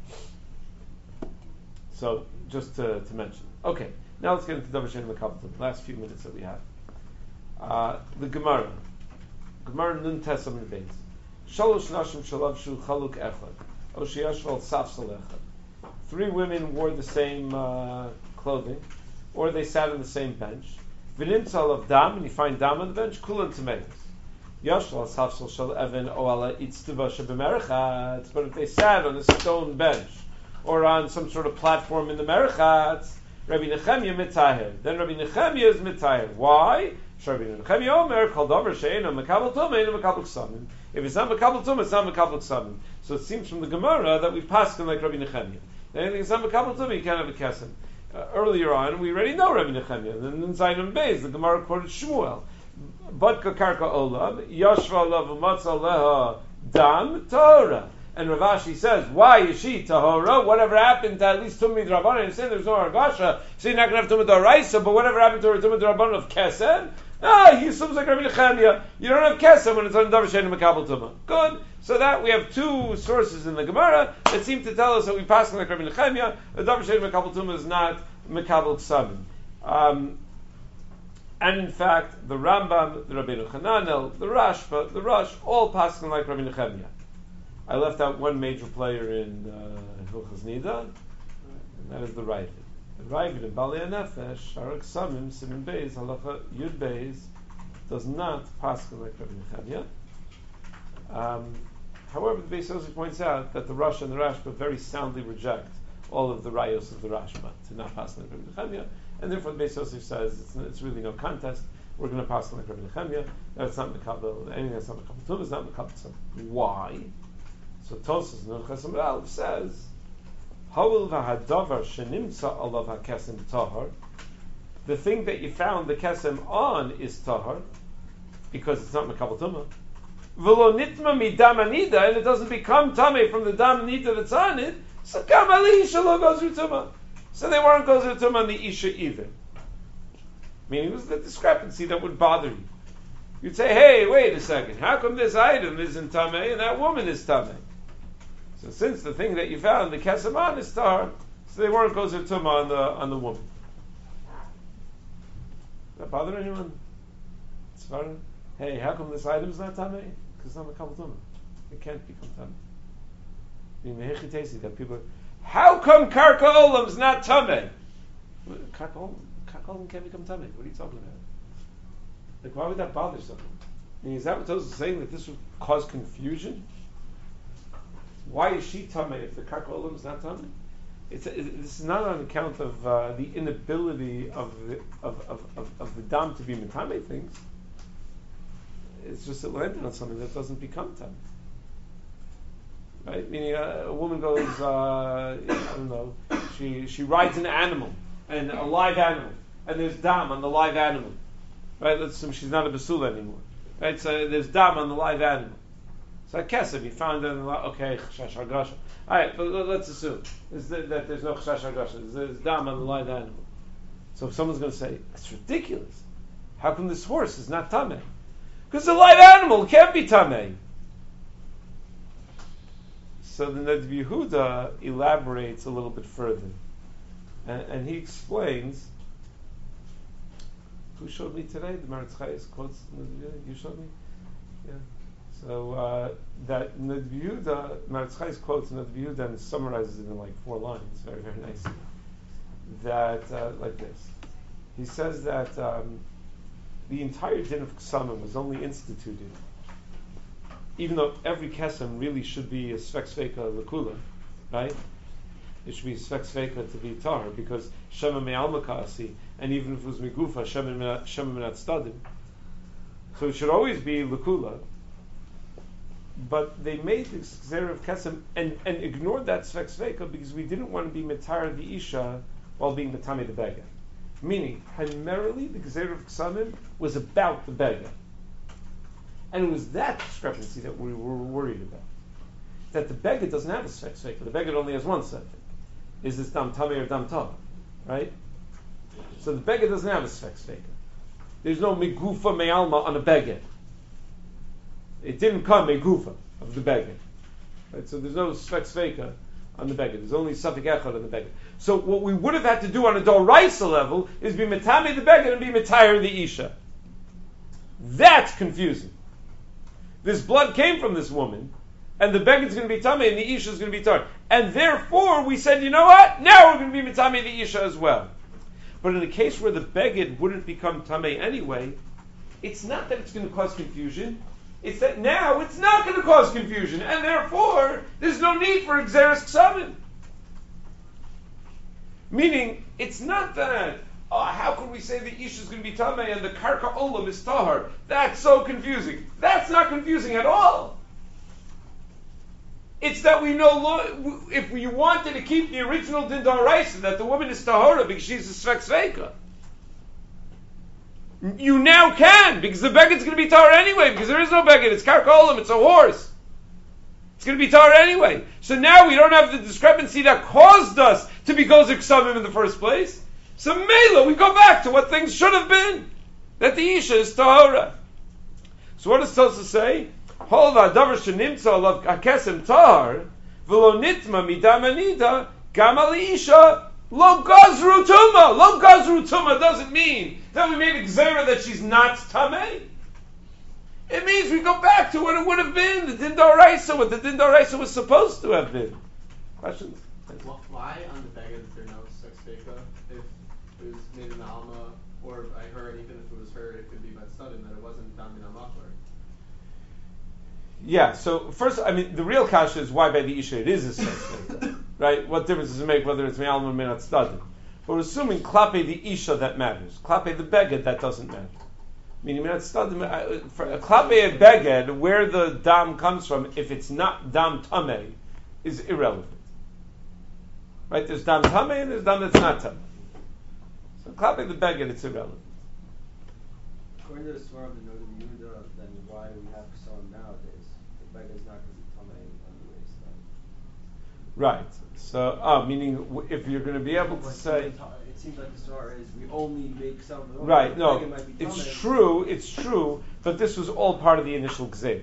So, just to mention. Okay, now let's get into Davar Shein Makabel Tumah. Last few minutes that we have. The Gemara. Gemara Nun Tesam in Beis. Shalosh Nashim Shalavshu Chaluk Echad. Oshiyashval Safsal Echad. 3 women wore the same clothing, or they sat on the same bench. V'nimtzal of dam, and you find dam on the bench. Kulan tomatoes. Yashval Safsal Shal Evan Oala Itztuva Shebemerachatz. But if they sat on a stone bench or on some sort of platform in the Merachatz, Rabbi Nechemia Mitaher. Then Rabbi Nechemia is Mitaher. Why? Rabbi Nechemia Omer called over Sheina Makabel Tumah, Eino Makabel Ksamim. If it's not Makabel Tumah, it's not Makabel Ksamim. So it seems from the Gemara that we've passed him like Rabbi Nechemia. Anything that's not Makabel Tumah, you can't have a kesem. Earlier on, we already know Rabbi Nechemia. Then in Zayin Beis, the Gemara quoted Shmuel. Badka Karka Olam, Yashva Lav Umatza Leha Dam Torah. And Rav Ashi says, why is she Tahora? Whatever happened to at least Tumid Rabbanan? And saying there's no Argasha, so you're not going to have Tumid Daraisa, but whatever happened to her Tumid Rabbanan of Kesem? He assumes like Rabbi Nechemia. You don't have Kesem when it's on Davar Shein Makabel Tumah. Good. So that we have 2 sources in the Gemara that seem to tell us that we pass like Rabbi Nechemia. The Davar Shein Makabel Tumah is not Makabel Ksamim. And in fact, the Rambam, the Rabbeinu Hananel, the Rashba, the Rosh, all pass like Rabbi Nechemia. I left out one major player in Hilchos Nida, and that is the Ravid. The Ravid in Bali Nefesh, Sharak Samim, Simin Beis, Halacha Yud Beis, does not pass like Rabbi Nechemia. However, the Beis Yosef points out that the Rosh and the Rashba very soundly reject all of the rayos of the Rashba to not pass like Rabbi Nechemia, and therefore the Beis Yosef says it's really no contest. We're going to pass like Rabbi Nechemia. That's not Makabel. Anything that's not Makabel Tumah is not Makabel Tumah. Why? So Tosas Nun Chesam Ralph says, "Ha'ul v'hadavar shenimtza alav hakesem tahar." The thing that you found the kesem on is tahar, because it's not Makabel Tumah. V'lo nitma midam anida, and it doesn't become tamei from the dam anida that's on it. So kam ali isha lo goes tumah. So they weren't goes tumah on the isha either. Meaning it was the discrepancy that would bother you. You'd say, "Hey, wait a second. How come this item isn't tamei and that woman is tamei?" So since the thing that you found, the kesem on is tahar, so they weren't goes tumah on the woman. Does that bother anyone? It's fine. Hey, how come this item is not tamei? Because it's not Makabel Tumah. It can't become tamei. I mean, that people, how come Karka Olam's not tamei? Karka Olam can't become tamei. What are you talking about? Like, why would that bother someone? I mean, is that what Tosfos is saying, that this would cause confusion? Why is she tamei if the Karka Olam is not tamei? This is not on account of the inability of the dam to be metamei things. It's just it landed on something that doesn't become tamei. Right? Meaning a woman goes, I don't know, she rides an animal, and a live animal, and there's dam on the live animal. Right? Let's assume she's not a basula anymore. Right? So there's dam on the live animal. So I guess if you found it, okay, chashash hargasha. Alright, but let's assume that there's no chashash hargasha. There's dam on the live animal. So if someone's going to say, it's ridiculous. How come this horse is not tamei? Because the live animal can't be tamei. So the Ned Yehuda elaborates a little bit further, and he explains. Who showed me today? The Meretz Chayes quotes Ned Yehuda. You showed me, yeah. So that Ned Yehuda, Meretz Chayes quotes Ned Yehuda and summarizes it in like 4 lines, very very nicely. That like this, he says that the entire din of Ksamim was only instituted even though every kesem really should be a svek sveka lekula, right? It should be svek sveka to be tar, because shema me'alma ka'asi, and even if it was migufa, shema minat stadim. So it should always be lekula. But they made the Gzeira of Kesem and ignored that Svek Sveka because we didn't want to be Metar the Isha while being Metame the Bega. Meaning, primarily the Gzeira of Kesamim was about the Bega. And it was that discrepancy that we were worried about. That the Bega doesn't have a Svek Sveka. The Bega only has one Svek. Is this Dam Tame or Dam Tah? Right? So the Bega doesn't have a Svek Sveka. There's no Migufa Me'alma on a Bega. It didn't come a gufa of the beged, right? So there's no svek sveka on the beged. There's only safek echad on the beged. So what we would have had to do on a doraisa level is be metame the beged and be metayr the isha. That's confusing. This blood came from this woman, and the beged's going to be tame and the isha is going to be tar. And therefore we said, you know what? Now we're going to be metame the isha as well. But in a case where the beged wouldn't become tame anyway, it's not that it's going to cause confusion. It's that now it's not going to cause confusion, and therefore there's no need for Gzeres Ksavim. Meaning, it's not that, how can we say the Isha is going to be Tameh and the Karka Olam is Tahar? That's so confusing. That's not confusing at all. It's that we know, if we wanted to keep the original Din D'Oraisa, that the woman is Tahara because she's a Svek Sveika, you now can, because the beged's going to be tar anyway, because there is no beged, it's karka olam, it's a horse. It's going to be tar anyway. So now we don't have the discrepancy that caused us to be gozer ksavim in the first place. So mela, we go back to what things should have been, that the isha is tahora. So what does Tosa say? Hold on, davar shenimtza alav hakesem tahar, v'lo nitma midamanida, gamali isha, Lo gazru tuma. Lo gazru tuma doesn't mean that we made a gzera that she's not tamei. It means we go back to what it would have been, the din d'oraisa, what the din d'oraisa was supposed to have been. Questions? Why on the beged is there no sex feka? If it was made in the alma, or I heard even if it was her, it could be by studying that it wasn't damina maklar. Yeah, so first, I mean, the real kasha is why by the isha it is a sex feka. Right? What difference does it make whether it's me'alma or me'nat stadim? But we're assuming klape the isha that matters. Klape the beged, that doesn't matter. Meaning me'nat stadim, klape a beged, where the dam comes from, if it's not dam tameh, is irrelevant. Right? There's dam tameh and there's dam that's not tameh. So klape the beged, it's irrelevant. According to the Swarm of the Note of Yehuda, then why do we have Kesalim nowadays? The beged is not going to be tamei on the waist. Right. So, meaning if you're going to be able to say, it seems like the story is we only make some. Right. No, it's true, but this was all part of the initial gzeira.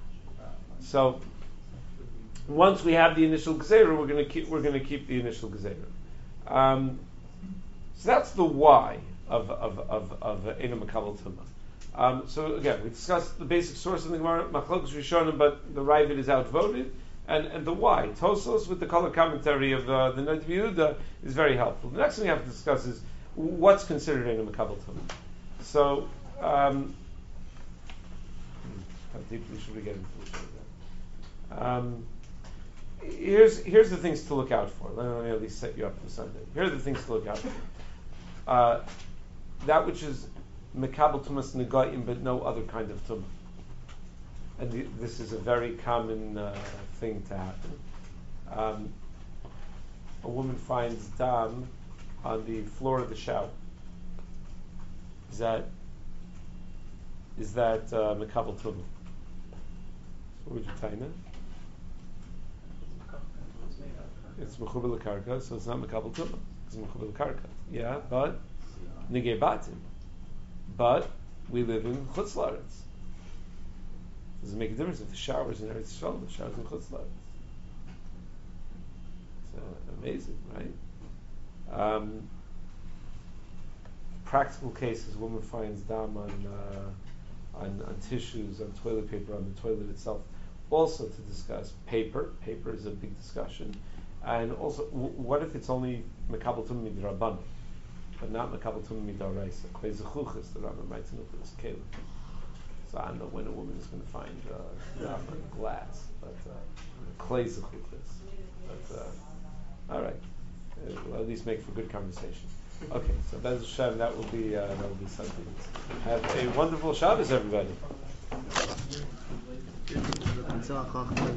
So, once we have the initial gzeira, we're going to keep the initial gzeira. So that's the why of Eina Makabel Tumah. So again, we discussed the basic source of the Gemara, Machlokes Rishonim, but the Ravid is outvoted. And the why. Tosos with the color commentary of the Noda B'Yehuda is very helpful. The next thing we have to discuss is what's considered in a Makabel Tumah. So, how deeply should we get into this? Here's the things to look out for. Let me at least set you up for Sunday. Here are the things to look out for. That which is Makabel Tumah's Negaim, but no other kind of Tumah. And this is a very common thing to happen. A woman finds dam on the floor of the shower. Is that Makabel Tumah? What would you tell me? It's Mechubel Karka, so it's not Makabel Tumah. It's Mechubel Karka. Yeah, but Nigei Batim. But we live in Chutz La'aretz. Does it make a difference if the shower's in Eretz Yisrael, the shower's in Chutz La'aretz? It's amazing, right? Practical cases, a woman finds dam on tissues, on toilet paper, on the toilet itself. Also to discuss paper. Paper is a big discussion. And also, what if it's only Makabel Tumah midrabanan, but not Makabel Tumah midaraisa? Kwei zechuchas, the Rambam writes in this Caleb. So I don't know when a woman is going to find glass, but clay zechutis. But all right, we'll at least make for good conversation. Okay, so Bez Hashem, that will be something. Have a wonderful Shabbos, everybody.